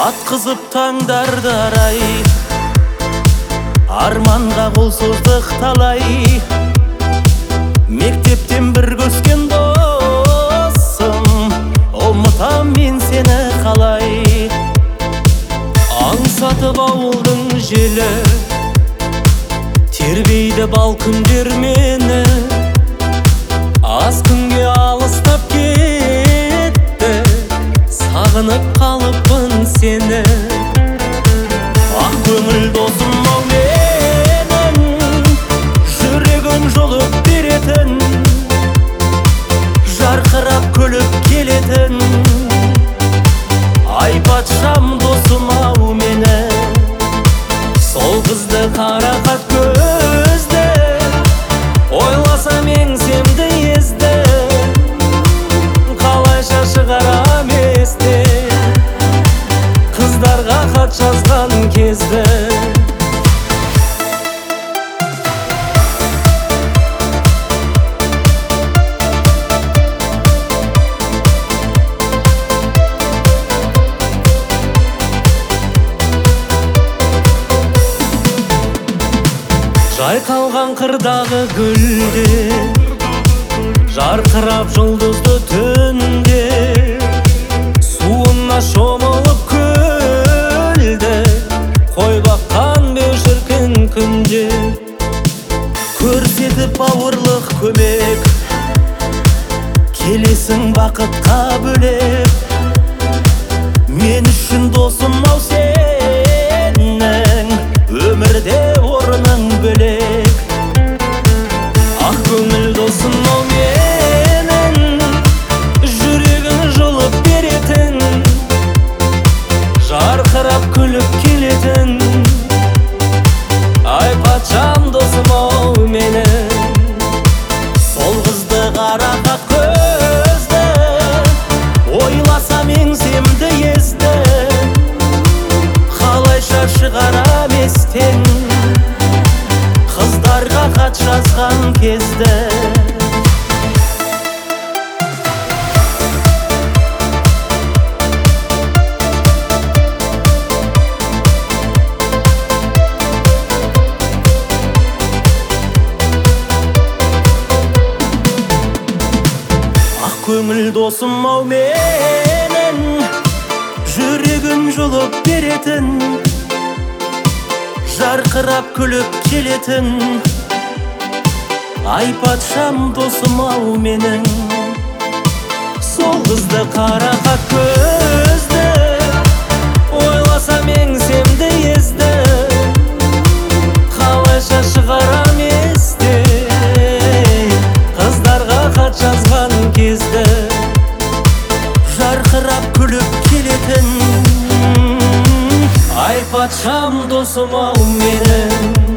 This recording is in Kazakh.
Атқызып таңдарды арай, арманға қол создық талай. Мектептен бір көскен досым, ұмытам мен сені қалай. Аңсатып ауылдың желі, тербейді бал күндер мені. Аз күнге алыстап кетті, сағынып қалыппын сені. Ақ көңіл досым-ау менің, жүрегім жұлып беретін, жарқырап күліп келетін. Ай патшам досым-ау мені, сол қызды қарақат көзді, ойласам еңсемді езді, қалайша шығарам естен, қыздарға хат жазған кезді. Жайқалған қырдағы гүлде, жарқырап жұлдызды түнде, суына шомылып күлді, қой баққан беу шіркін күнде. Көрсетіп бауырлық көмек, келесің бақытқа бөлек. Мен үшін досым-ау сенің, өмірде орның бөлек. Ақ көңіл досым-ау менің, жүрегін жұлып беретін, жарқырап күліп келетін. Ай патшам досым-ау менің, сол қызды қарақат көзді, ойласам еңсемді езді, қалайша шығарам естен, қыздарға хат жазған кезді. Ақ көңіл досым-ау менің, жүрегім жұлып беретін, жарқырап күліп келетін. Ай патшам досым-ау менің, сол қызды қарақат көзді, ойласам еңсемді езді, қалайша шығарам естен, қыздарға хат жазған кезді. Жарқырап күліп келетін, ай патшам досым-ау менің.